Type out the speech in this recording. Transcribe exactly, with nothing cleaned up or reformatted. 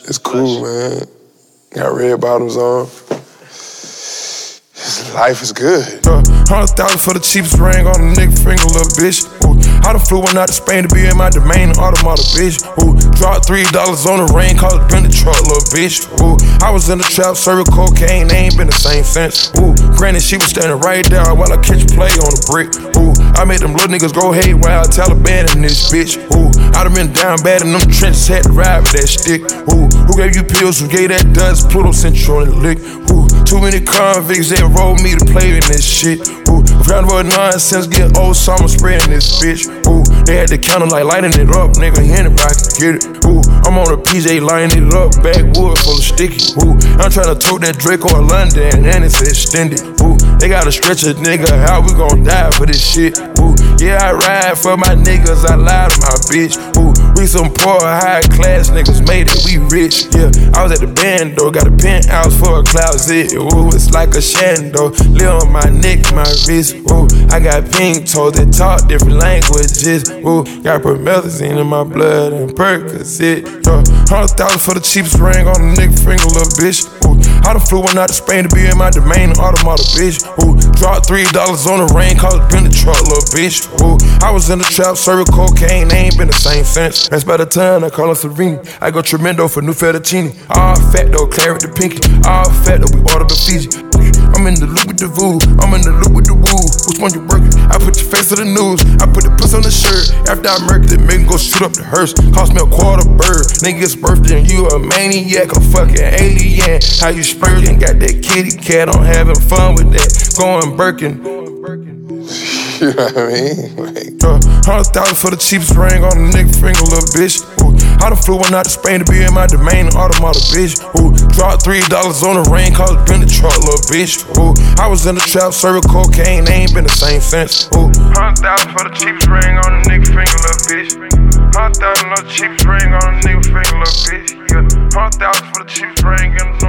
It's cool, man. Got red bottoms on. Life is good. Uh, Hundred thousand for the cheapest ring on a nigga finger, little bitch. Ooh, I done flew one out to Spain to be in my domain, automata, bitch. Ooh, dropped three dollars on the ring, called it been the truck, little bitch. Ooh, I was in the trap, serving cocaine, they ain't been the same since. Ooh, granted, she was standing right there while I catch play on the brick. Ooh, I made them little niggas go haywire, Taliban in this bitch. Ooh, I done been down bad in them trenches, had to ride with that stick. Ooh, who gave you pills, who gave that dust? Pluto sent you on the lick. Ooh, too many convicts that rolled me to play in this shit. Ooh, round about nonsense, get old summer spreading this bitch. Ooh, they had the counter like lighting it up, nigga, anybody can get it. Ooh, I'm on a P J lighting it up, backwood full of sticky. Ooh, I'm tryna tote that Draco or London, and it's extended. Ooh, they gotta stretch a nigga, how we gon' die for this shit? Ooh, yeah, I ride for my niggas, I lie to my bitch. Ooh, we some poor, high class niggas made it, we rich. Yeah, I was at the band though, got a penthouse for a closet. Ooh, it's like a shando, live on my neck, my wrist. Ooh, I got pink toes that talk different languages. Ooh, got promethazine in my blood and Percocet. Yeah, hundred thousand for the cheapest ring on a nigga finger, little bitch. Ooh, I done flew one out to Spain to be in my domain, automata, bitch. Ooh, dropped three dollars on the ring, called it been the truck, little bitch. Ooh, I was in the trap, serving cocaine, they ain't been the same since. That's by the time I call her Serene. I go tremendo for new fettuccine. All fat though, claret the pinky. All fat though, we ordered the Fiji. I'm in the loop with the voo, I'm in the loop with the woo. Which one you working? I put your face on the news, I put the puss on the shirt. After I murked it, make him go shoot up the hearse. Cost me a quarter bird. Nigga's birthday and you a maniac, a fucking alien. How you spurting? Got that kitty cat, I'm having fun with that. Going Birkin. You know what I mean? Like, uh, hundred thousand for the cheapest ring on a nigga finger, little bitch. Ooh, I done flew one out to Spain to be in my domain, automata, bitch. Ooh, dropped three dollars on the ring, called it been the truck, little bitch. Ooh, I was in the trap, serving cocaine, they ain't been the same since. Ooh, hundred thousand for the cheapest ring on a nigga finger, little bitch. Hundred thousand for the cheapest ring on a nigga finger, little bitch. Yeah, hundred thousand for the cheapest ring in the